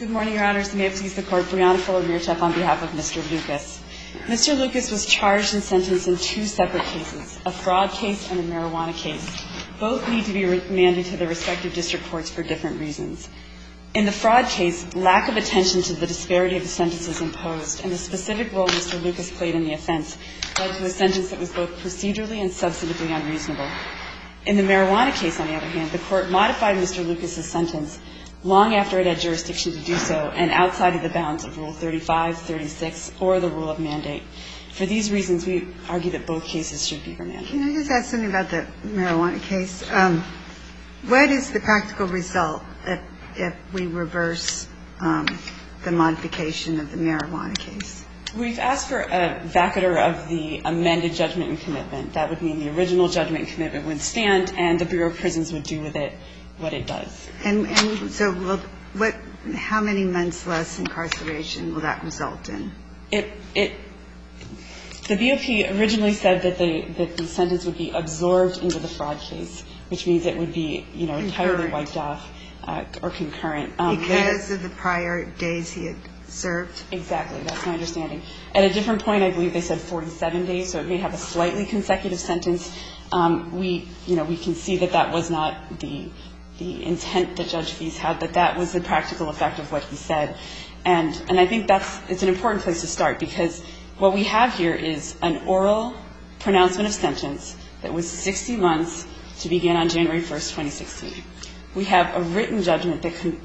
Good morning, Your Honors. May it please the Court, Brianna Fuller-Mearchef on behalf of Mr. Lucas. Mr. Lucas was charged and sentenced in two separate cases, a fraud case and a marijuana case. Both need to be remanded to their respective district courts for different reasons. In the fraud case, lack of attention to the disparity of the sentences imposed and the specific role Mr. Lucas played in the offense led to a sentence that was both procedurally and substantively unreasonable. In the marijuana case, on the other hand, the Court modified Mr. Lucas's sentence long after it had jurisdiction to do so and outside of the bounds of Rule 35, 36, or the rule of mandate. For these reasons, we argue that both cases should be remanded. Can I just ask something about the marijuana case? What is the practical result if we reverse the modification of the marijuana case? We've asked for a vacatur of the amended judgment and commitment. That would mean the original judgment and commitment would stand and the Bureau of Prisons would do with it what it does. And so how many months less incarceration will that result in? The BOP originally said that the sentence would be absorbed into the fraud case, which means it would be, entirely wiped off or concurrent. Because of the prior days he had served? Exactly. That's my understanding. At a different point, I believe they said 47 days, so it may have a slightly consecutive sentence. We can see that that was not the intent that Judge Fease had, but that was the practical effect of what he said. And I think it's an important place to start, because what we have here is an oral pronouncement of sentence that was 60 months to begin on January 1st, 2016. We have a written judgment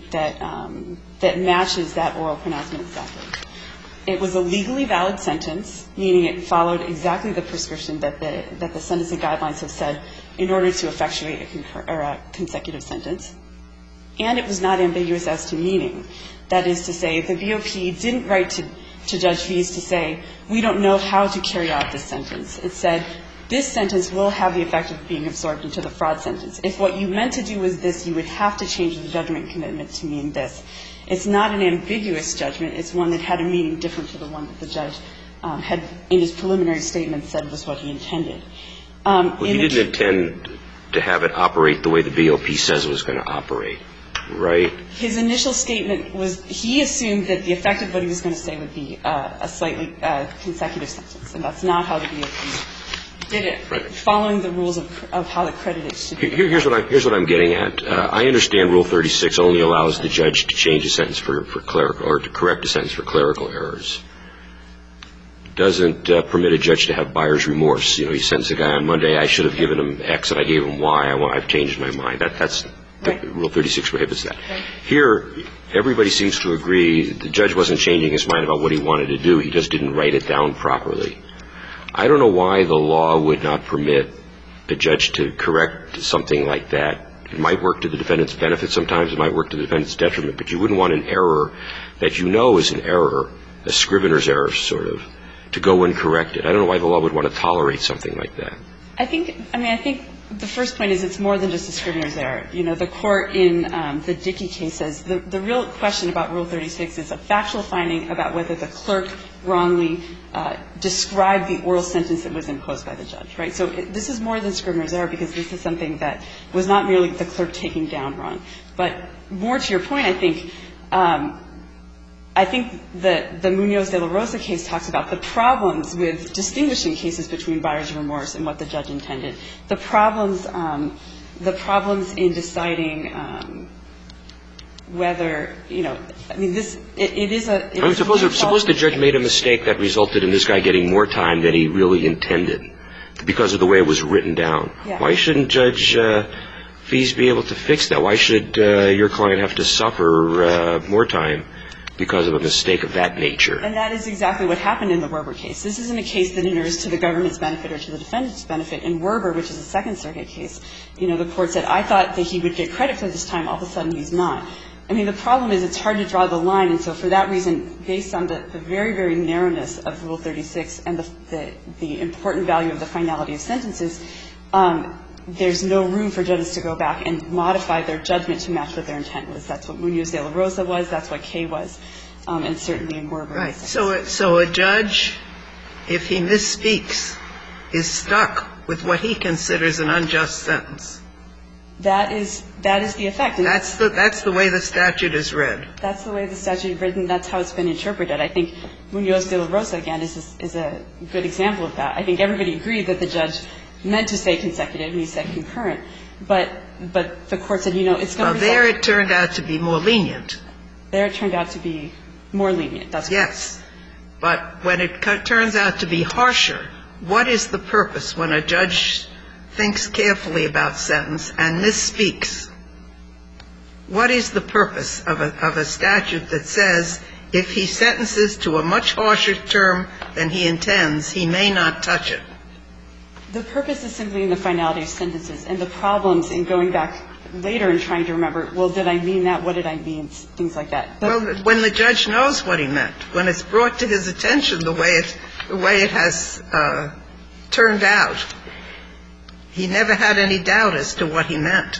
that matches that oral pronouncement exactly. It was a legally valid sentence, meaning it followed exactly the prescription that the sentencing guidelines have said in order to effectuate a consecutive sentence. And it was not ambiguous as to meaning. That is to say, the BOP didn't write to Judge Fease to say, we don't know how to carry out this sentence. It said, this sentence will have the effect of being absorbed into the fraud sentence. If what you meant to do was this, you would have to change the judgment and commitment to mean this. It's not an ambiguous judgment. It's one that had a meaning different to the one that the judge had in his preliminary statement said was what he intended. Well, he didn't intend to have it operate the way the BOP says it was going to operate, right? His initial statement was he assumed that the effect of what he was going to say would be a slightly consecutive sentence, and that's not how the BOP did it, following the rules of how the credit should be. Here's what I'm getting at. I understand Rule 36 only allows the judge to change a sentence for clerical, or to correct a sentence for clerical errors. Doesn't permit a judge to have buyer's remorse. You sentenced a guy on Monday, I should have given him X and I gave him Y. I've changed my mind. That's Rule 36 prohibits that. Right. Here, everybody seems to agree the judge wasn't changing his mind about what he wanted to do. He just didn't write it down properly. I don't know why the law would not permit the judge to correct something like that. It might work to the defendant's benefit sometimes. It might work to the defendant's detriment. But you wouldn't want an error that you know is an error, a scrivener's error sort of, to go and correct it. I don't know why the law would want to tolerate something like that. I think the first point is it's more than just a scrivener's error. The court in the Dickey case says the real question about Rule 36 is a factual finding about whether the clerk wrongly described the oral sentence that was imposed by the judge, right? So this is more than scrivener's error because this is something that was not merely the clerk taking down wrong. But more to your point, I think that the Munoz de la Rosa case talks about the problems with distinguishing cases between buyer's remorse and what the judge intended. The problems in deciding whether, Suppose the judge made a mistake that resulted in this guy getting more time than he really intended because of the way it was written down. Yeah. Why shouldn't Judge Fease be able to fix that? Why should your client have to suffer more time because of a mistake of that nature? And that is exactly what happened in the Werber case. This isn't a case that inures to the government's benefit or to the defendant's benefit. In Werber, which is a Second Circuit case, the court said, I thought that he would get credit for this time. All of a sudden, he's not. The problem is it's hard to draw the line. And so for that reason, based on the very, very narrowness of Rule 36 and the important value of the finality of sentences, there's no room for judges to go back and modify their judgment to match what their intent was. That's what Munoz de la Rosa was. That's what Kay was. And certainly in Werber. Right. So a judge, if he misspeaks, is stuck with what he considers an unjust sentence. That is the effect. And That's the way the statute is read. That's the way the statute is written. That's how it's been interpreted. I think Munoz de la Rosa, again, is a good example of that. I think everybody agreed that the judge meant to say consecutive, and he said concurrent. But the court said, it's going to be. Well, there it turned out to be more lenient. There it turned out to be more lenient. That's correct. Yes. But when it turns out to be harsher, what is the purpose when a judge thinks carefully about sentence and misspeaks? What is the purpose of a statute that says if he sentences to a much harsher term than he intends, he may not touch it? The purpose is simply in the finality of sentences and the problems in going back later and trying to remember, well, did I mean that? What did I mean? Things like that. Well, when the judge knows what he meant, when it's brought to his attention the way it has turned out, he never had any doubt as to what he meant.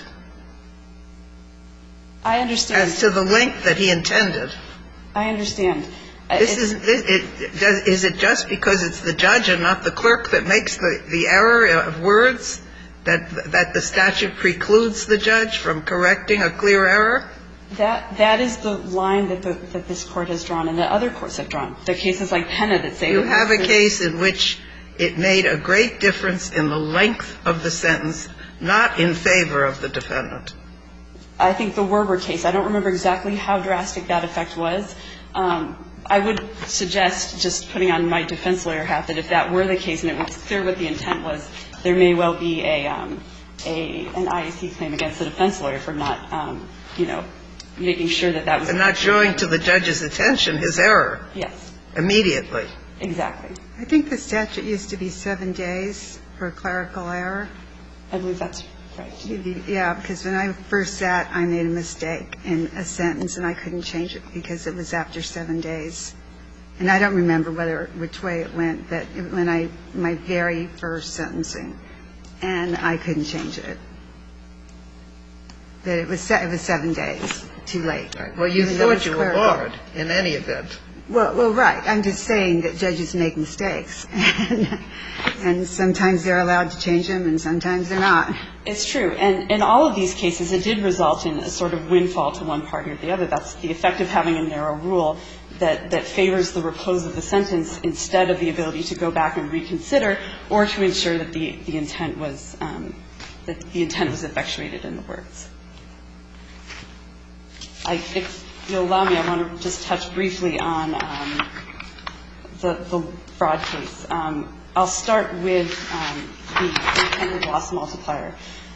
I understand. As to the length that he intended. I understand. Is it just because it's the judge and not the clerk that makes the error of words that the statute precludes the judge from correcting a clear error? That is the line that this Court has drawn and that other courts have drawn. The cases like Pena that say that. You have a case in which it made a great difference in the length of the sentence, not in favor of the defendant. I think the Werber case, I don't remember exactly how drastic that effect was. I would suggest, just putting on my defense lawyer hat, that if that were the case and it was clear what the intent was, there may well be an IAC claim against the defense lawyer for not, making sure that was. And not drawing to the judge's attention his error. Yes. Immediately. Exactly. I think the statute used to be 7 days for clerical error. I believe that's right. Yeah, because when I first sat, I made a mistake in a sentence, and I couldn't change it because it was after 7 days. And I don't remember which way it went, but when my very first sentencing, and I couldn't change it. But it was 7 days, too late. Well, you thought you were barred in any event. Well, right. I'm just saying that judges make mistakes. And sometimes they're allowed to change them, and sometimes they're not. It's true. And in all of these cases, it did result in a sort of windfall to one party or the other. That's the effect of having a narrow rule that favors the repose of the sentence instead of the ability to go back and reconsider or to ensure that the intent was effectuated in the words. If you'll allow me, I want to just touch briefly on the fraud case. I'll start with the intended loss multiplier.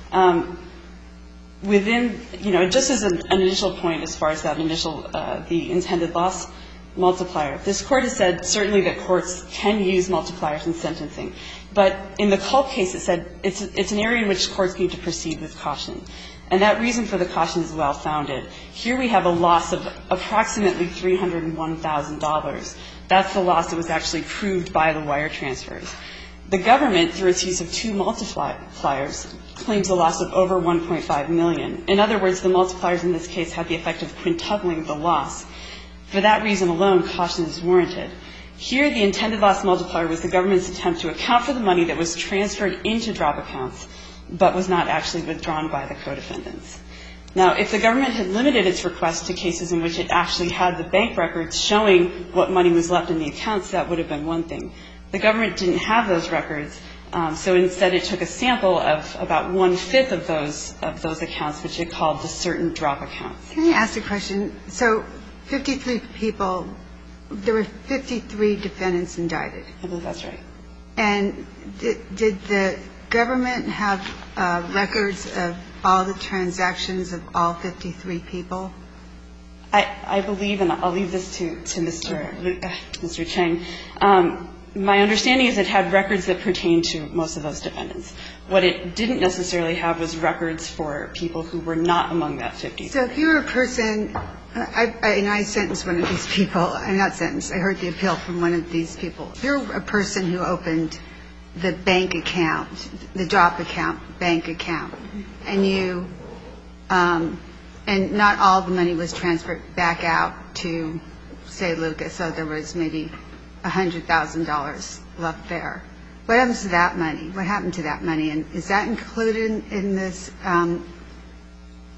Just as an initial point as far as that the intended loss multiplier, this Court has said certainly that courts can use multipliers in sentencing. But in the Culp case, it said it's an area in which courts need to proceed with caution. And that reason for the caution is well-founded. Here we have a loss of approximately $301,000. That's the loss that was actually proved by the wire transfers. The government, through its use of two multipliers, claims a loss of over $1.5 million. In other words, the multipliers in this case had the effect of quintupling the loss. For that reason alone, caution is warranted. Here, the intended loss multiplier was the government's attempt to account for the money that was transferred into drop accounts, but was not actually withdrawn by the co-defendants. Now, if the government had limited its request to cases in which it actually had the bank records showing what money was left in the accounts, that would have been one thing. The government didn't have those records, so instead it took a sample of about 1/5 of those accounts, which it called the certain drop accounts. Can I ask a question? So 53 people, there were 53 defendants indicted. I believe that's right. And did the government have records of all the transactions of all 53 people? I believe, and I'll leave this to Mr. Cheng, my understanding is it had records that pertained to most of those defendants. What it didn't necessarily have was records for people who were not among that 50. So if you're a person, I sentenced one of these people. I'm not sentenced. I heard the appeal from one of these people. If you're a person who opened the bank account, the drop account, bank account, and you, and not all the money was transferred back out to, say, Lucas, so there was maybe $100,000 left there. What happens to that money? What happened to that money? And is that included in this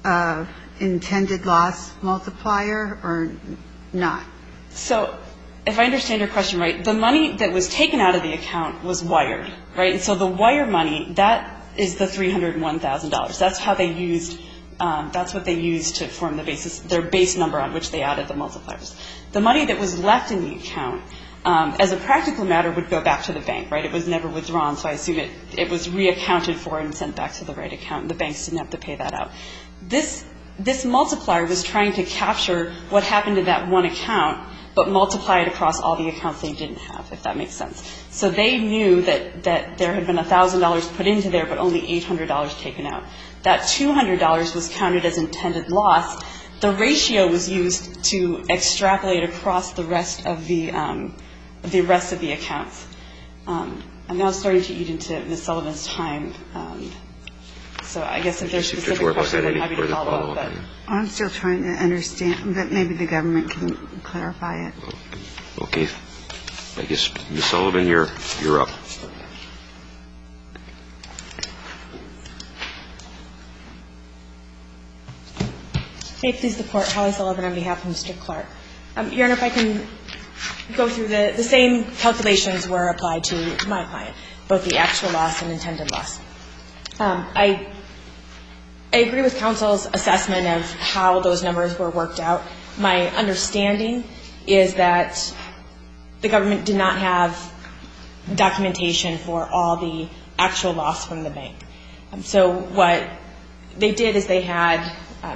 intended loss multiplier or not? So if I understand your question right, the money that was taken out of the account was wired, right? And so the wire money, that is the $301,000. That's how they used, that's what they used to form the basis, their base number on which they added the multipliers. The money that was left in the account, as a practical matter, would go back to the bank, right? It was never withdrawn, so I assume it was reaccounted for and sent back to the right account. The banks didn't have to pay that out. This multiplier was trying to capture what happened to that one account, but multiply it across all the accounts they didn't have, if that makes sense. So they knew that there had been $1,000 put into there, but only $800 taken out. That $200 was counted as intended loss. The ratio was used to extrapolate across the rest of the accounts. I'm now starting to eat into Ms. Sullivan's time. So I guess if there's specific questions, I'm happy to follow up. I'm still trying to understand, but maybe the government can clarify it. Okay. I guess, Ms. Sullivan, you're up. May it please the Court, Holly Sullivan on behalf of Mr. Clark. Your Honor, if I can go through the same calculations were applied to my client, both the actual loss and intended loss. I agree with counsel's assessment of how those numbers were worked out. My understanding is that the government did not have documentation for all the actual loss from the bank. So what they did is they had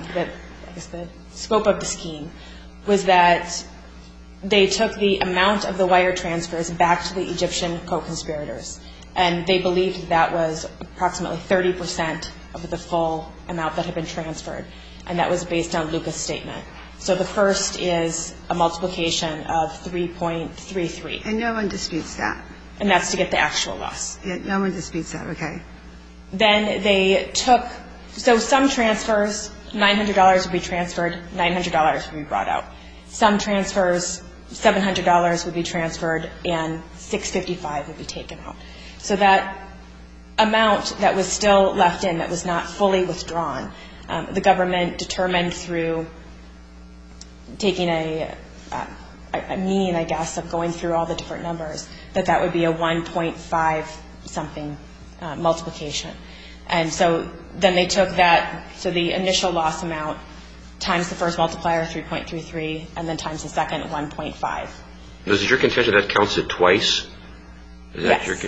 the scope of the scheme was that they took the amount of the wire transfers back to the Egyptian co-conspirators, and they believed that was approximately 30% of the full amount that had been transferred, and that was based on Lucas' statement. So the first is a multiplication of 3.33. And no one disputes that? And that's to get the actual loss. Yeah, no one disputes that, okay. Then they took, so some transfers, $900 would be transferred, $900 would be brought out. Some transfers, $700 would be transferred, and $655 would be taken out. So that amount that was still left in, that was not fully withdrawn, the government determined through taking a mean, I guess, of going through all the different numbers, that would be a 1.5-something multiplication. And so then they took that, so the initial loss amount times the first multiplier, 3.33, and then times the second, 1.5. Is it your contention that counts it twice? Yes.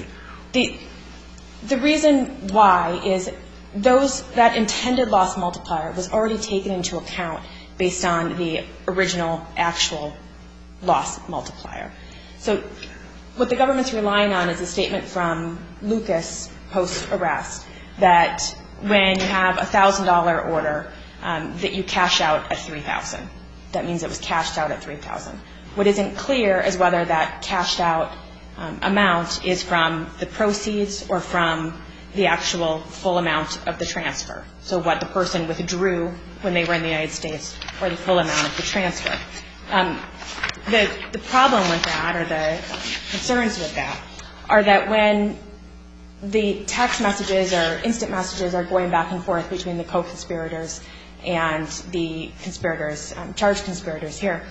The reason why is that intended loss multiplier was already taken into account based on the original actual loss multiplier. So what the government's relying on is a statement from Lucas post-arrest that when you have a $1,000 order, that you cash out at $3,000. That means it was cashed out at $3,000. What isn't clear is whether that cashed out amount is from the proceeds or from the actual full amount of the transfer. So what the person withdrew when they were in the United States or the full amount of the transfer. The problem with that, or the concerns with that, are that when the text messages or instant messages are going back and forth between the co-conspirators and the conspirators, charged conspirators here,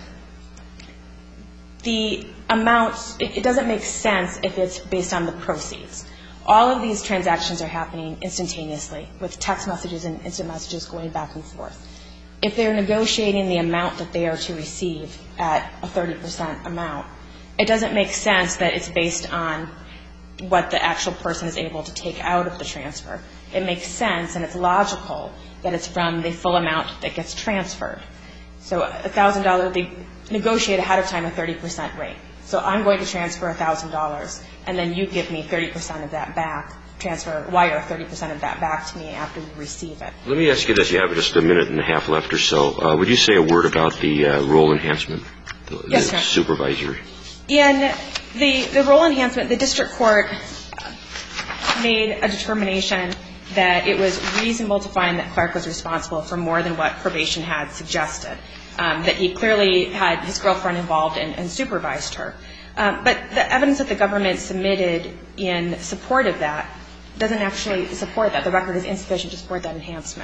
the amount, it doesn't make sense if it's based on the proceeds. All of these transactions are happening instantaneously with text messages and instant messages going back and forth. If they're negotiating the amount that they are to receive at a 30% amount, it doesn't make sense that it's based on what the actual person is able to take out of the transfer. It makes sense and it's logical that it's from the full amount that gets transferred. So $1,000, they negotiate ahead of time a 30% rate. So I'm going to transfer $1,000, and then you give me 30% of that back, wire 30% of that back to me after you receive it. Let me ask you this. You have just a minute and a half left or so. Would you say a word about the role enhancement? Yes, sir. The supervisor. In the role enhancement, the district court made a determination that it was reasonable to find that Clark was responsible for more than what probation had suggested, that he clearly had his girlfriend involved and supervised her. But the evidence that the government submitted in support of that doesn't actually support that. The record is insufficient to support that enhancement.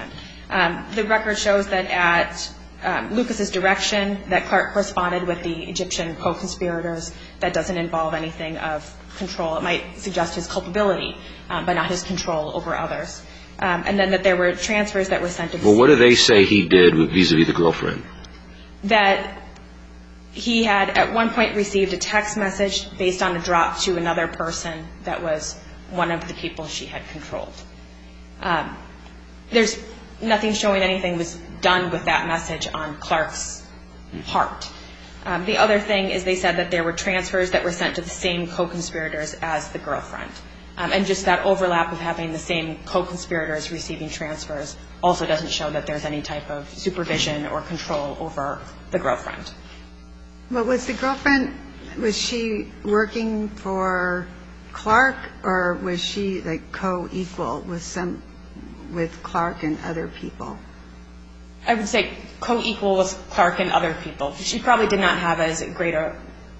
The record shows that at Lucas's direction, that Clark corresponded with the Egyptian co-conspirators. That doesn't involve anything of control. It might suggest his culpability, but not his control over others. And then that there were transfers that were sent to the Well, what do they say he did vis-a-vis the girlfriend? That he had at one point received a text message based on a drop to another person that was one of the people she had controlled. There's nothing showing anything was done with that message on Clark's part. The other thing is they said that there were transfers that were sent to the same co-conspirators as the girlfriend. And just that overlap of having the same co-conspirators receiving transfers also doesn't show that there's any type of supervision or control over the girlfriend. But was the girlfriend, was she working for Clark, or was she like co-equal with Clark and other people? I would say co-equal with Clark and other people. She probably did not have as great a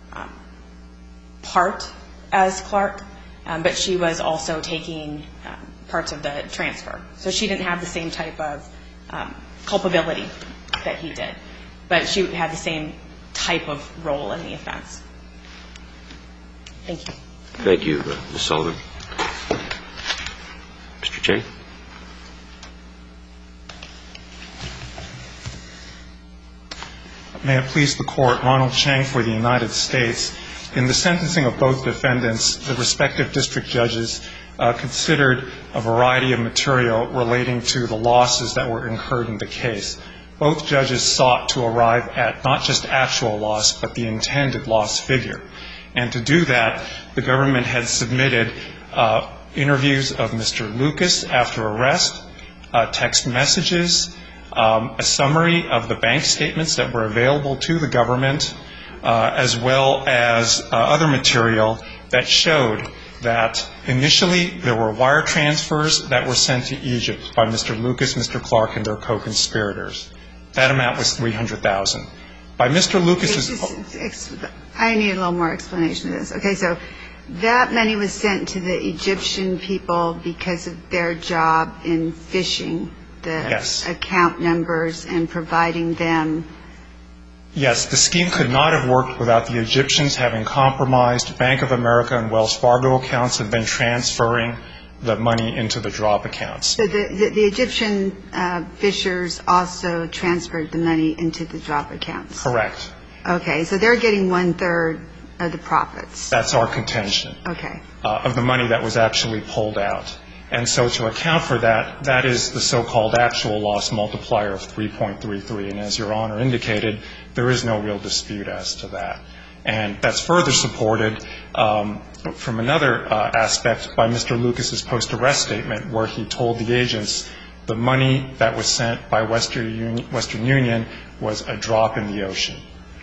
part as Clark, but she was also taking parts of the transfer. So she didn't have the same type of culpability that he did, but she had the same type of role in the offense. Thank you. Thank you, Ms. Sullivan. Mr. Chang? May it please the Court, Ronald Chang for the United States. In the sentencing of both defendants, the respective district judges considered a variety of material relating to the losses that were incurred in the case. Both judges sought to arrive at not just actual loss, but the intended loss figure. And to do that, the government had submitted interviews of Mr. Lucas after arrest, text messages, a summary of the bank statements that were available to the government, as well as other material that showed that initially there were wire transfers that were sent to Egypt by Mr. Lucas, Mr. Clark, and their co-conspirators. That amount was $300,000. By Mr. Lucas's... I need a little more explanation of this. Okay, so that money was sent to the Egyptian people because of their job in phishing the account numbers and providing them... Yes, the scheme could not have worked without the Egyptians having compromised Bank of America and Wells Fargo accounts and then transferring the money into the drop accounts. So the Egyptian phishers also transferred the money into the drop accounts? Correct. Okay, so they're getting 1/3 of the profits. That's our contention. Okay. Of the money that was actually pulled out. And so to account for that, that is the so-called actual loss multiplier of 3.33. And as Your Honor indicated, there is no real dispute as to that. And that's further supported from another aspect by Mr. Lucas's post-arrest statement, where he told the agents the money that was sent by Western Union was a drop in the ocean.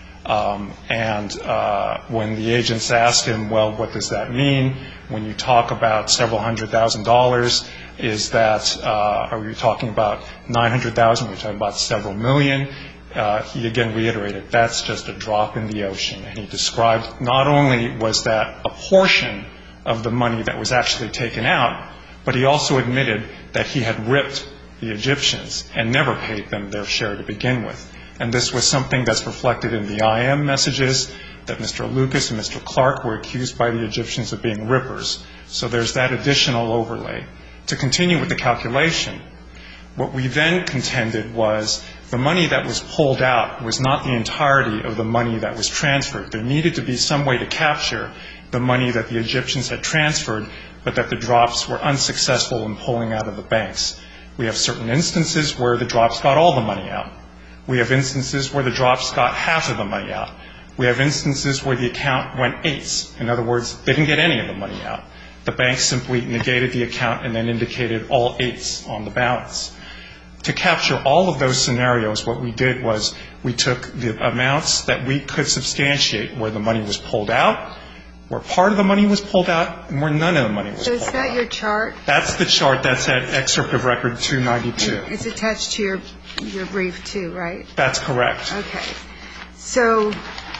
And when the agents asked him, well, what does that mean? When you talk about several $100,000, is that, are you talking about $900,000? Are you talking about several million? He again reiterated, that's just a drop in the ocean. And he described not only was that a portion of the money that was actually taken out, but he also admitted that he had ripped the Egyptians and never paid them their share to begin with. And this was something that's reflected in the IM messages, that Mr. Lucas and Mr. Clark were accused by the Egyptians of being rippers. So there's that additional overlay. To continue with the calculation, what we then contended was the money that was pulled out was not the entirety of the money that was transferred. There needed to be some way to capture the money that the Egyptians had transferred, but that the drops were unsuccessful in pulling out of the banks. We have certain instances where the drops got all the money out. We have instances where the drops got half of the money out. We have instances where the account went eighths. In other words, they didn't get any of the money out. The bank simply negated the account and then indicated all eighths on the balance. To capture all of those scenarios, what we did was we took the amounts that we could substantiate where the money was pulled out, where part of the money was pulled out, and where none of the money was pulled out. So is that your chart? That's the chart. That's at excerpt of record 292. It's attached to your brief too, right? That's correct. Okay. So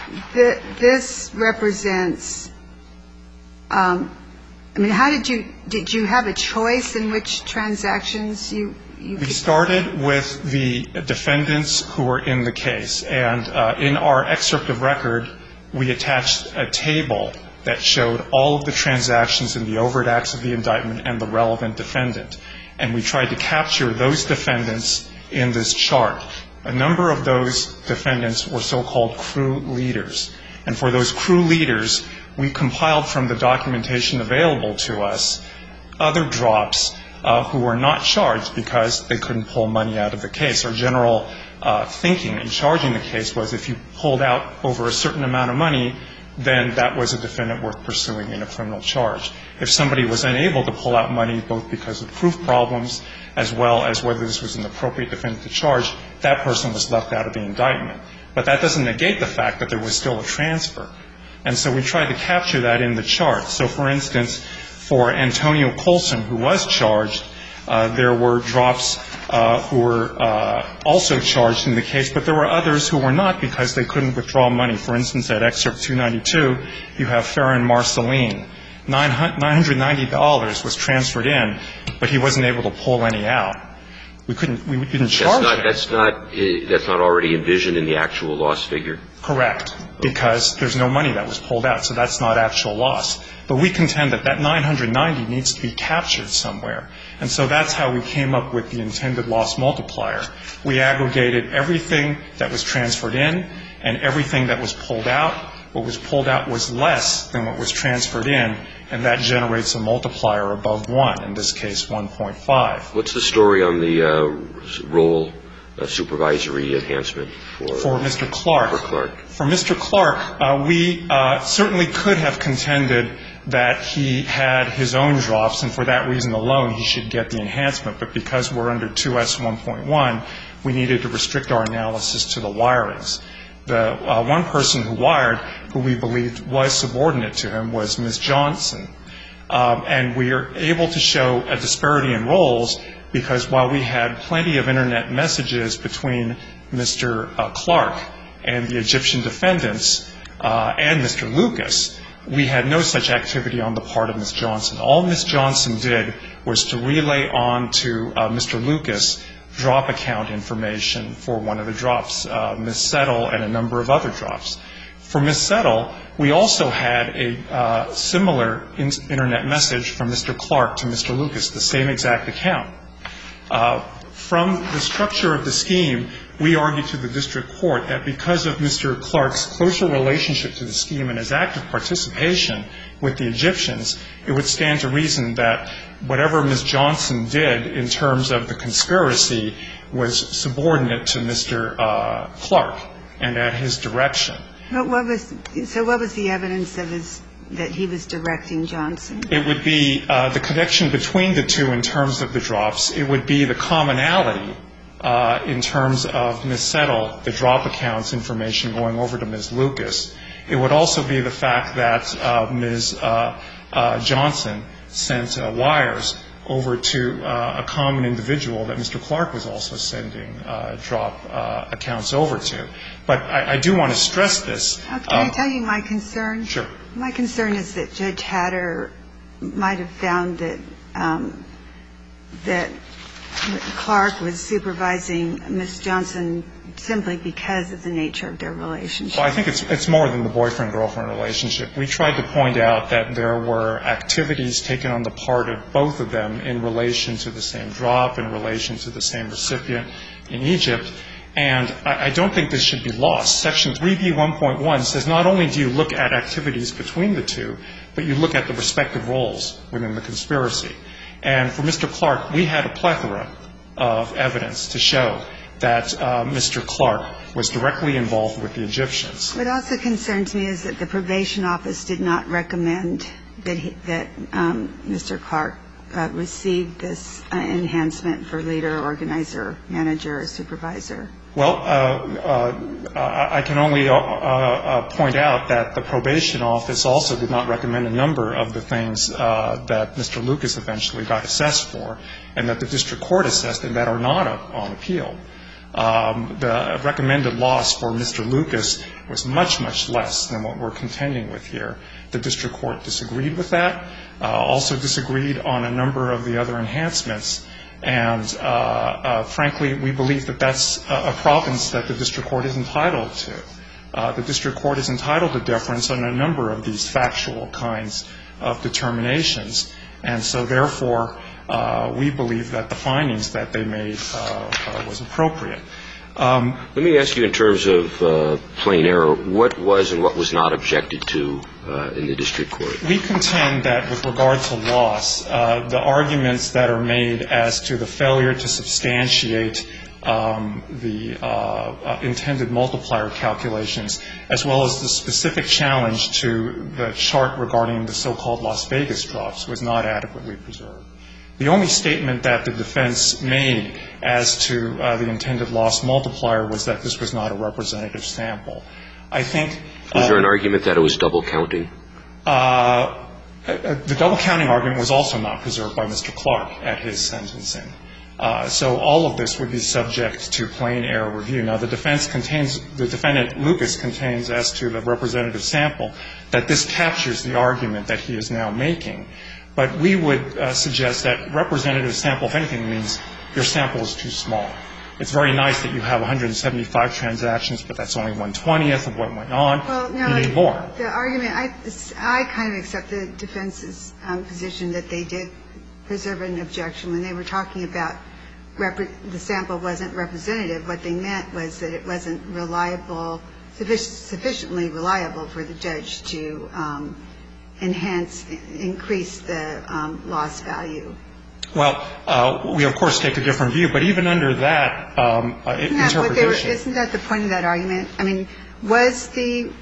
this represents, how did you have a choice in which transactions you We started with the defendants who were in the case. And in our excerpt of record, we attached a table that showed all of the transactions in the overt acts of the indictment and the relevant defendant. And we tried to capture those defendants in this chart. A number of those defendants were so-called crew leaders. And for those crew leaders, we compiled from the documentation available to us other drops who were not charged because they couldn't pull money out of the case. Our general thinking in charging the case was if you pulled out over a certain amount of money, then that was a defendant worth pursuing in a criminal charge. If somebody was unable to pull out money, both because of proof problems as well as whether this was an appropriate defendant to charge, that person was left out of the indictment. But that doesn't negate the fact that there was still a transfer. And so we tried to capture that in the chart. So, for instance, for Antonio Colson, who was charged, there were drops who were also charged in the case, but there were others who were not because they couldn't withdraw money. For instance, at Excerpt 292, you have Farron Marceline. $990 was transferred in, but he wasn't able to pull any out. We didn't charge him. That's not already envisioned in the actual loss figure? Correct, because there's no money that was pulled out, so that's not actual loss. But we contend that that $990 needs to be captured somewhere. And so that's how we came up with the intended loss multiplier. We aggregated everything that was transferred in and everything that was pulled out. What was pulled out was less than what was transferred in, and that generates a multiplier above 1, in this case 1.5. What's the story on the role supervisory enhancement for Mr. Clark? For Clark. For Mr. Clark, we certainly could have contended that he had his own drops, and for that reason alone he should get the enhancement. But because we're under 2S1.1, we needed to restrict our analysis to the wirings. The one person who wired, who we believed was subordinate to him, was Ms. Johnson. And we are able to show a disparity in roles because while we had plenty of Internet messages between Mr. Clark and the Egyptian defendants and Mr. Lucas, we had no such activity on the part of Ms. Johnson. All Ms. Johnson did was to relay on to Mr. Lucas drop account information for one of the drops, Ms. Settle and a number of other drops. For Ms. Settle, we also had a similar Internet message from Mr. Clark to Mr. Lucas, the same exact account. From the structure of the scheme, we argued to the district court that because of Mr. Clark's closer relationship to the scheme and his active participation with the Egyptians, it would stand to reason that whatever Ms. Johnson did in terms of the conspiracy was subordinate to Mr. Clark and at his direction. But what was the evidence that he was directing Johnson? It would be the connection between the two in terms of the drops. It would be the commonality in terms of Ms. Settle, the drop accounts information going over to Ms. Lucas. It would also be the fact that Ms. Johnson sent wires over to a common individual that Mr. Clark was also sending drop accounts over to. But I do want to stress this. Can I tell you my concern? Sure. My concern is that Judge Hatter might have found that Clark was supervising Ms. Johnson simply because of the nature of their relationship. Well, I think it's more than the boyfriend-girlfriend relationship. We tried to point out that there were activities taken on the part of both of them in relation to the same drop, in relation to the same recipient in Egypt. And I don't think this should be lost. Section 3B1.1 says not only do you look at activities between the two, but you look at the respective roles within the conspiracy. And for Mr. Clark, we had a plethora of evidence to show that Mr. Clark was directly involved with the Egyptians. What also concerns me is that the probation office did not recommend that Mr. Clark receive this enhancement for leader, organizer, manager, or supervisor. Well, I can only point out that the probation office also did not recommend a number of the things that Mr. Lucas eventually got assessed for and that the district court assessed and that are not on appeal. The recommended loss for Mr. Lucas was much, much less than what we're contending with here. The district court disagreed with that, also disagreed on a number of the other enhancements And frankly, we believe that that's a province that the district court is entitled to. The district court is entitled to deference on a number of these factual kinds of determinations. And so, therefore, we believe that the findings that they made was appropriate. Let me ask you in terms of plain error, what was and what was not objected to in the district court? We contend that with regard to loss, the arguments that are made as to the failure to substantiate the intended multiplier calculations, as well as the specific challenge to the chart regarding the so-called Las Vegas drops, was not adequately preserved. The only statement that the defense made as to the intended loss multiplier was that this was not a representative sample. I think was there an argument that it was double counting? The double counting argument was also not preserved by Mr. Clark at his sentencing. So all of this would be subject to plain error review. Now, the defendant Lucas contains as to the representative sample that this captures the argument that he is now making. But we would suggest that representative sample, if anything, means your sample is too small. It's very nice that you have 175 transactions, but that's only 1/20th of what went on. Well, no, you need more. The argument, I kind of accept the defense's position that they did preserve an objection when they were talking about the sample wasn't representative. What they meant was that it wasn't reliable, sufficiently reliable for the judge to increase the loss value. Well, we, of course, take a different view. But even under that interpretation. Isn't that the point of that argument? I mean, was the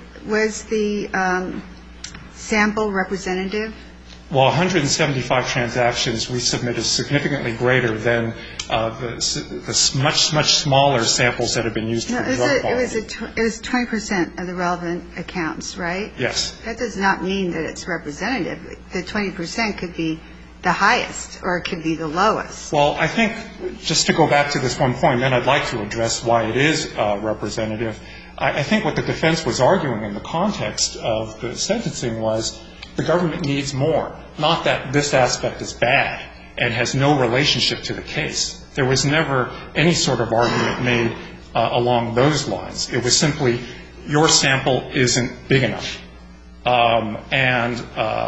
sample representative? Well, 175 transactions we submit is significantly greater than the much smaller samples that have been used for drug quality. It was 20% of the relevant accounts, right? Yes. That does not mean that it's representative. The 20% could be the highest or it could be the lowest. Well, I think just to go back to this one point, then I'd like to address why it is representative. I think what the defense was arguing in the context of the sentencing was the government needs more, not that this aspect is bad and has no relationship to the case. There was never any sort of argument made along those lines. It was simply your sample isn't big enough. And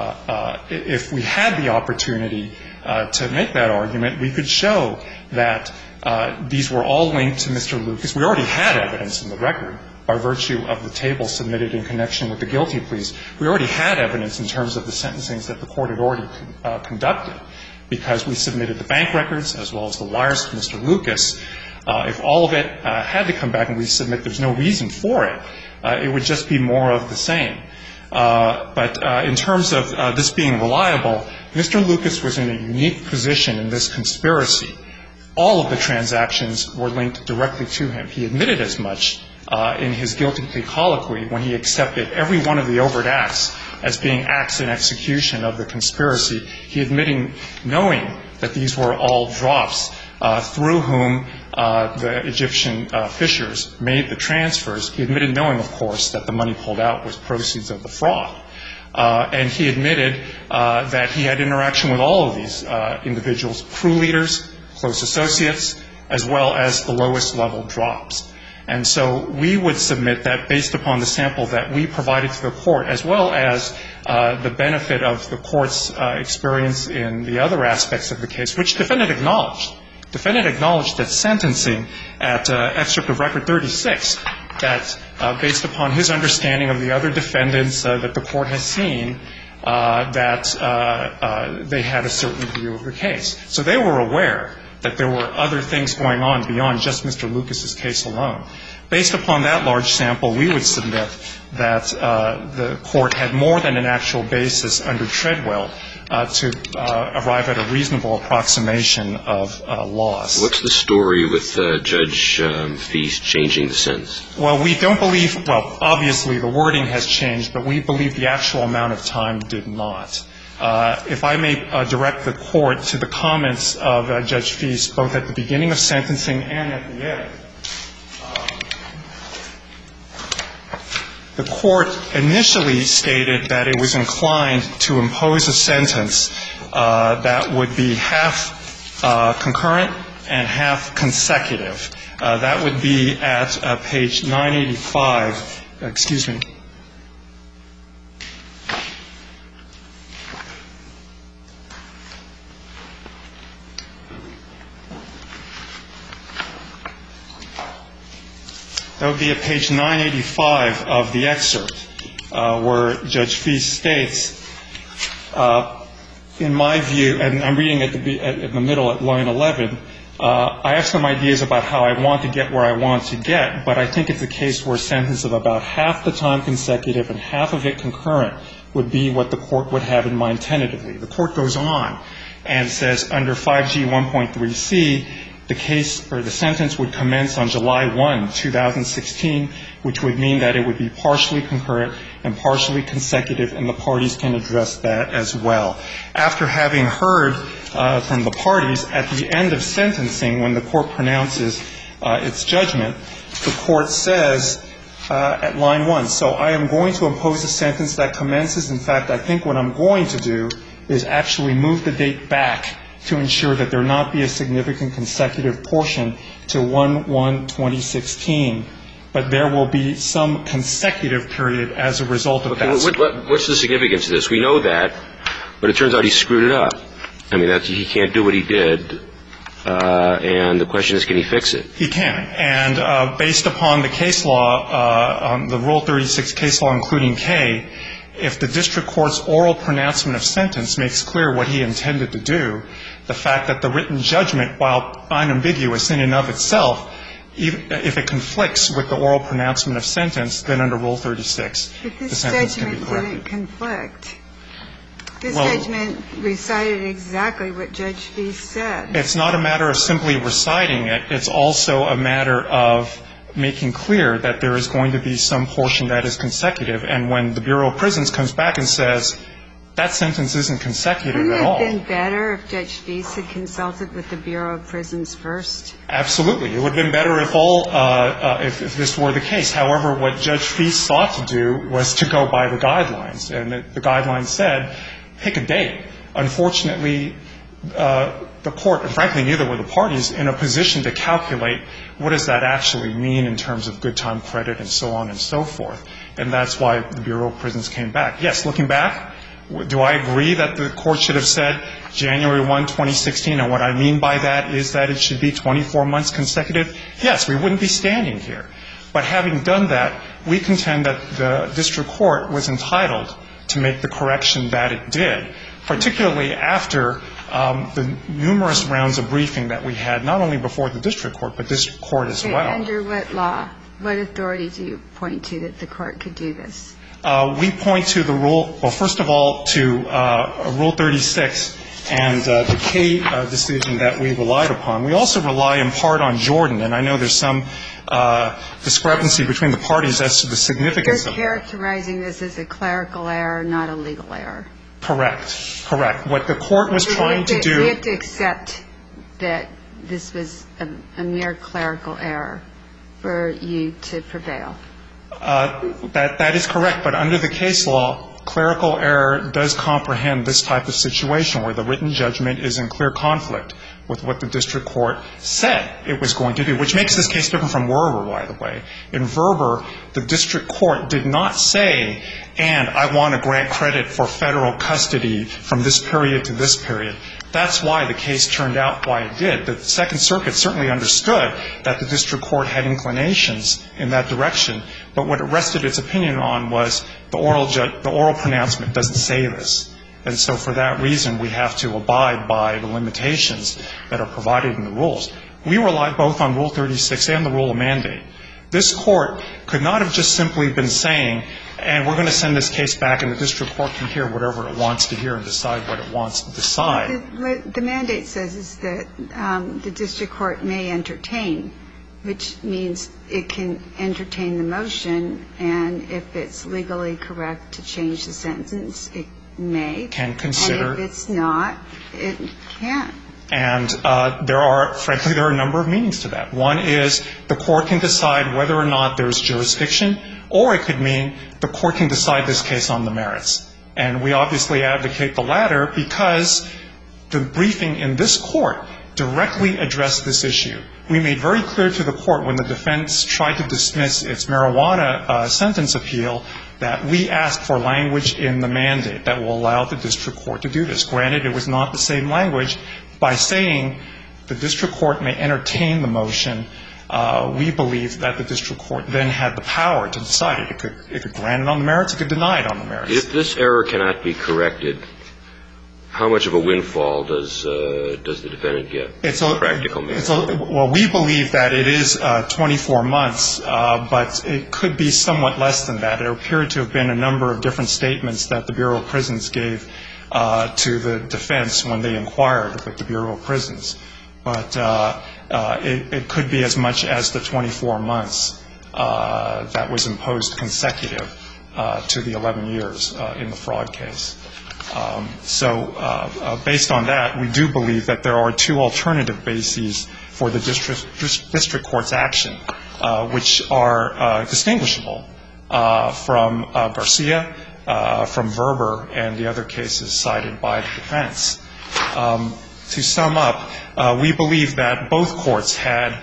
if we had the opportunity to make that argument, we could show that these were all linked to Mr. Lucas. We already had evidence in the record by virtue of the table submitted in connection with the guilty pleas. We already had evidence in terms of the sentencings that the court had already conducted because we submitted the bank records as well as the wires to Mr. Lucas. If all of it had to come back and we submit there's no reason for it, it would just be more of the same. But in terms of this being reliable, Mr. Lucas was in a unique position in this conspiracy. All of the transactions were linked directly to him. He admitted as much in his guilty plea colloquy when he accepted every one of the overt acts as being acts in execution of the conspiracy. He admitting knowing that these were all drops through whom the Egyptian fishers made the transfers. He admitted knowing, of course, that the money pulled out was proceeds of the fraud. And he admitted that he had interaction with all of these individuals, crew leaders, close associates, as well as the lowest level drops. And so we would submit that based upon the sample that we provided to the court, as well as the benefit of the court's experience in the other aspects of the case, which defendant acknowledged. Defendant acknowledged that sentencing at excerpt of record 36, that based upon his understanding of the other defendants that the court has seen, that they had a certain view of the case. So they were aware that there were other things going on beyond just Mr. Lucas's case alone. Based upon that large sample, we would submit that the court had more than an actual basis under Treadwell to arrive at a reasonable approximation of loss. What's the story with Judge Feist changing the sentence? Well, we don't believe, well, obviously the wording has changed, but we believe the actual amount of time did not. If I may direct the court to the comments of Judge Feist, both at the beginning of sentencing and at the end. The court initially stated that it was inclined to impose a sentence that would be half concurrent and half consecutive. That would be at page 985. Excuse me. That would be at page 985 of the excerpt, where Judge Feist states, in my view, and I'm reading at the middle at line 11, I have some ideas about how I want to get where I want to get, but I think it's a case where a sentence of about half the time consecutive and half of it concurrent would be what the court would have in mind tentatively. The court goes on and says under 5G 1.3c, the case or the sentence would commence on July 1, 2016, which would mean that it would be partially concurrent and partially consecutive, and the parties can address that as well. After having heard from the parties at the end of sentencing, when the court pronounces its judgment, the court says at line 1, so I am going to impose a sentence that commences. In fact, I think what I'm going to do is actually move the date back to ensure that there not be a significant consecutive portion to 1/1/2016, but there will be some consecutive period as a result of that. What's the significance of this? We know that, but it turns out he screwed it up. I mean, he can't do what he did, and the question is, can he fix it? He can. And based upon the case law, on the Rule 36 case law, including K, if the district court's oral pronouncement of sentence makes clear what he intended to do, the fact that the written judgment, while unambiguous in and of itself, if it conflicts with the oral pronouncement of sentence, then under Rule 36, the sentence can be corrected. But this judgment didn't conflict. This judgment recited exactly what Judge Feist said. It's not a matter of simply reciting it. It's also a matter of making clear that there is going to be some portion that is consecutive. And when the Bureau of Prisons comes back and says, that sentence isn't consecutive at all. Wouldn't it have been better if Judge Feist had consulted with the Bureau of Prisons first? Absolutely. It would have been better if this were the case. However, what Judge Feist sought to do was to go by the guidelines. And the guidelines said, pick a date. Unfortunately, the court, and frankly neither were the parties, in a position to calculate what does that actually mean in terms of good time credit and so on and so forth. And that's why the Bureau of Prisons came back. Yes, looking back, do I agree that the court should have said January 1, 2016, and what I mean by that is that it should be 24 months consecutive? Yes, we wouldn't be standing here. But having done that, we contend that the district court was entitled to make the correction that it did, particularly after the numerous rounds of briefing that we had, not only before the district court, but this court as well. Under what law? What authority do you point to that the court could do this? We point to the rule, well, first of all, to Rule 36 and the K decision that we relied upon. We also rely in part on Jordan, and I know there's some discrepancy between the parties as to the significance of that. You're characterizing this as a clerical error, not a legal error. Correct. Correct. What the court was trying to do. We have to accept that this was a mere clerical error for you to prevail. That is correct. But under the case law, clerical error does comprehend this type of situation where the written judgment is in clear conflict with what the district court said it was going to do, which makes this case different from Werber, by the way. In Werber, the district court did not say, and I want to grant credit for federal custody from this period to this period. That's why the case turned out why it did. The Second Circuit certainly understood that the district court had inclinations in that direction, but what it rested its opinion on was the oral pronouncement doesn't say this. And so for that reason, we have to abide by the limitations that are provided in the rules. We rely both on Rule 36 and the rule of mandate. This court could not have just simply been saying, and we're going to send this case back and the district court can hear whatever it wants to hear and decide what it wants to decide. What the mandate says is that the district court may entertain, which means it can entertain the motion, and if it's legally correct to change the sentence, it may. Can consider. And if it's not, it can't. And frankly, there are a number of meanings to that. One is the court can decide whether or not there's jurisdiction, or it could mean the court can decide this case on the merits. And we obviously advocate the latter because the briefing in this court directly addressed this issue. We made very clear to the court when the defense tried to dismiss its marijuana sentence appeal that we asked for language in the mandate that will allow the district court to do this. Granted, it was not the same language. By saying the district court may entertain the motion, we believe that the district court then had the power to decide it. It could grant it on the merits. It could deny it on the merits. If this error cannot be corrected, how much of a windfall does the defendant get? It's a practical matter. Well, we believe that it is 24 months, but it could be somewhat less than that. There appeared to have been a number of different statements that the Bureau of Prisons gave to the defense when they inquired with the Bureau of Prisons. But it could be as much as the 24 months that was imposed consecutive to the 11 years in the fraud case. So based on that, we do believe that there are two alternative bases for the district court's action, which are distinguishable from Garcia, from Verber, and the other cases cited by the defense. To sum up, we believe that both courts had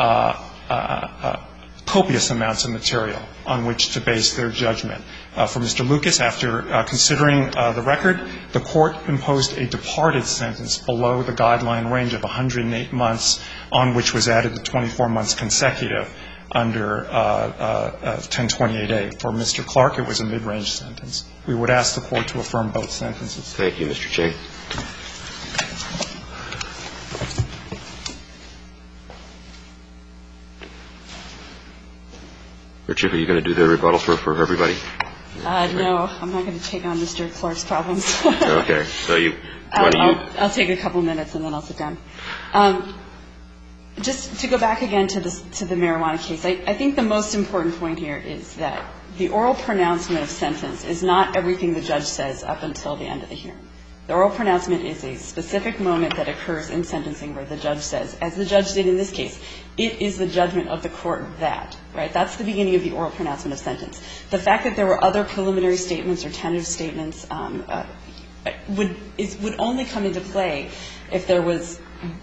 copious amounts of material on which to base their judgment. For Mr. Lucas, after considering the record, the court imposed a departed sentence below the guideline range of 108 months, on which was added the 24 months consecutive under 1028A. For Mr. Clark, it was a mid-range sentence. We would ask the court to affirm both sentences. Thank you, Mr. Chang. Richard, are you going to do the rebuttal for everybody? No, I'm not going to take on Mr. Clark's problems. Okay. So I'll take a couple minutes and then I'll sit down. Just to go back again to the marijuana case, I think the most important point here is that the oral pronouncement of sentence is not everything the judge says up until the end of the hearing. The oral pronouncement is a specific moment that occurs in sentencing where the judge says, as the judge did in this case, it is the judgment of the court that, right? That's the beginning of the oral pronouncement of sentence. The fact that there were other preliminary statements or tentative statements would only come into play if there was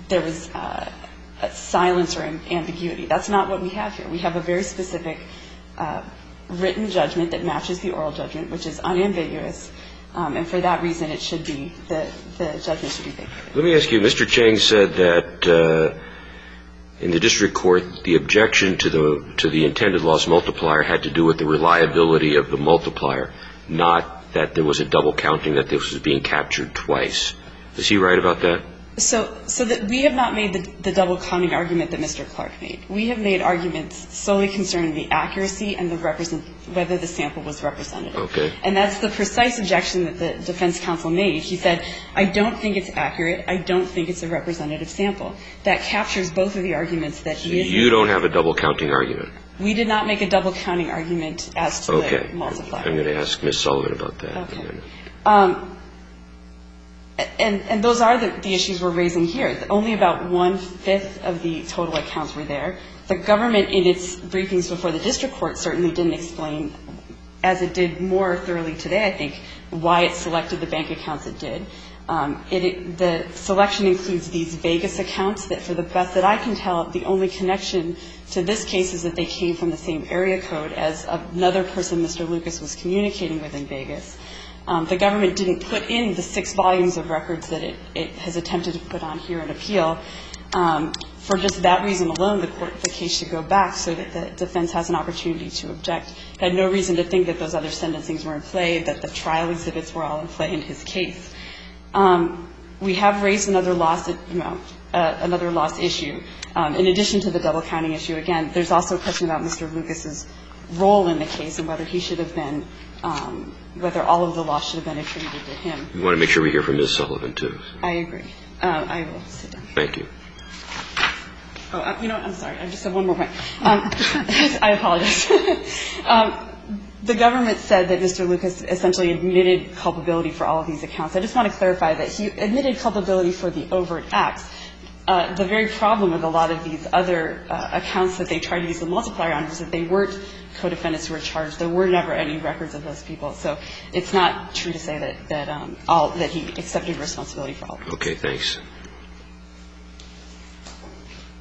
silence or ambiguity. That's not what we have here. We have a very specific written judgment that matches the oral judgment, which is unambiguous. And for that reason, it should be, the judgment should be vacated. Let me ask you, Mr. Chang said that in the district court, the objection to the intended loss multiplier had to do with the reliability of the multiplier, not that there was a double counting, that this was being captured twice. Is he right about that? So that we have not made the double counting argument that Mr. Clark made. We have made arguments solely concerning the accuracy and whether the sample was representative. Okay. And that's the precise objection that the defense counsel made. He said, I don't think it's accurate. I don't think it's a representative sample. That captures both of the arguments that he is making. You don't have a double counting argument? We did not make a double counting argument as to the multiplier. I'm going to ask Ms. Sullivan about that. Okay. And those are the issues we're raising here. Only about 1/5 of the total accounts were there. The government, in its briefings before the district court, certainly didn't explain, as it did more thoroughly today, I think, why it selected the bank accounts it did. The selection includes these Vegas accounts that, for the best that I can tell, the only connection to this case is that they came from the same area code as another person Mr. Lucas was communicating with in Vegas. The government didn't put in the 6 volumes of records that it has attempted to put on here in appeal. For just that reason alone, the case should go back so that the defense has an opportunity to object. I had no reason to think that those other sentencings were in play, that the trial exhibits were all in play in his case. We have raised another loss issue. In addition to the double counting issue, again, there's also a question about Mr. Lucas's role in the case and whether he should have been, whether all of the loss should have been attributed to him. We want to make sure we hear from Ms. Sullivan, too. I agree. I will sit down. Thank you. Oh, you know what? I'm sorry. I just have one more point. I apologize. The government said that Mr. Lucas essentially admitted culpability for all of these accounts. I just want to clarify that he admitted culpability for the overt acts. The very problem with a lot of these other accounts that they tried to use the multiplier on was that they weren't co-defendants who were charged. There were never any records of those people. So it's not true to say that he accepted responsibility for all of them. Okay. Thanks.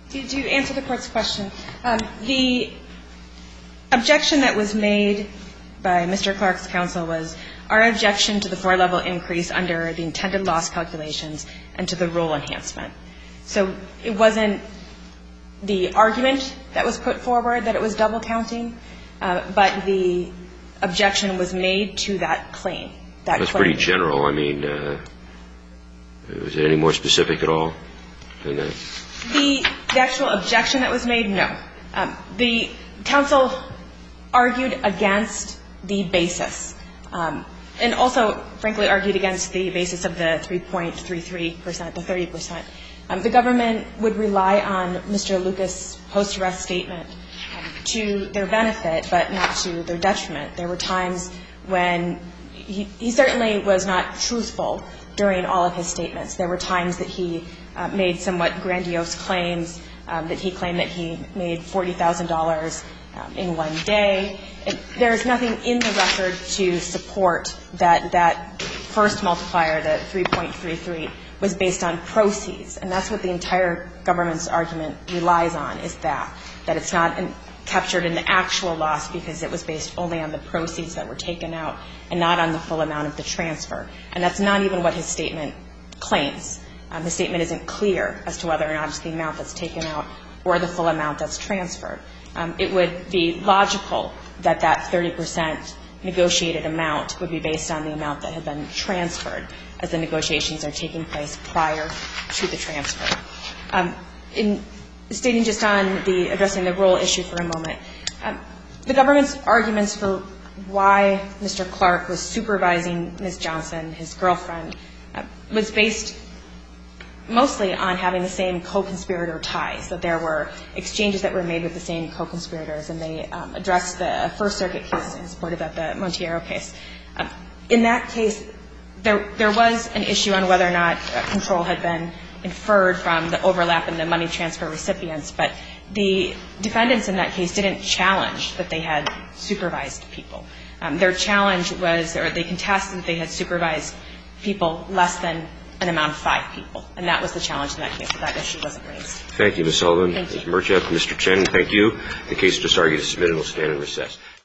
To answer the Court's question, the objection that was made by Mr. Clark's counsel was our objection to the 4-level increase under the intended loss calculations and to the rule enhancement. So it wasn't the argument that was put forward that it was double counting, but the objection was made to that claim. That's pretty general. I mean, was it any more specific at all than that? The actual objection that was made, no. The counsel argued against the basis, and also, frankly, argued against the basis of the 3.33%, the 30%. The government would rely on Mr. Lucas' post-arrest statement to their benefit, but not to their detriment. There were times when he certainly was not truthful during all of his statements. There were times that he made somewhat grandiose claims, that he claimed that he made $40,000 in one day. There is nothing in the record to support that first multiplier, the 3.33, was based on proceeds. And that's what the entire government's argument relies on, is that it's not captured in the actual loss because it was based only on the proceeds that were taken out and not on the full amount of the transfer. And that's not even what his statement claims. His statement isn't clear as to whether or not it's the amount that's taken out or the full amount that's transferred. It would be logical that that 30% negotiated amount would be based on the amount that had been transferred as the negotiations are taking place prior to the transfer. In stating just on addressing the rule issue for a moment, the government's arguments for why Mr. Clark was supervising Ms. Johnson, his girlfriend, was based mostly on having the same co-conspirator ties, that there were exchanges that were made with the same co-conspirators, and they addressed the First Circuit case and supported that, the Montiero case. In that case, there was an issue on whether or not control had been inferred from the overlap in the money transfer recipients, but the defendants in that case didn't challenge that they had supervised people. Their challenge was, or they contested that they had supervised people less than an amount of 5 people. And that was the challenge in that case. So that issue wasn't raised. Thank you, Ms. Sullivan. Thank you. Ms. Murchak, Mr. Chen, thank you. The case just argued is submitted and will stand in recess.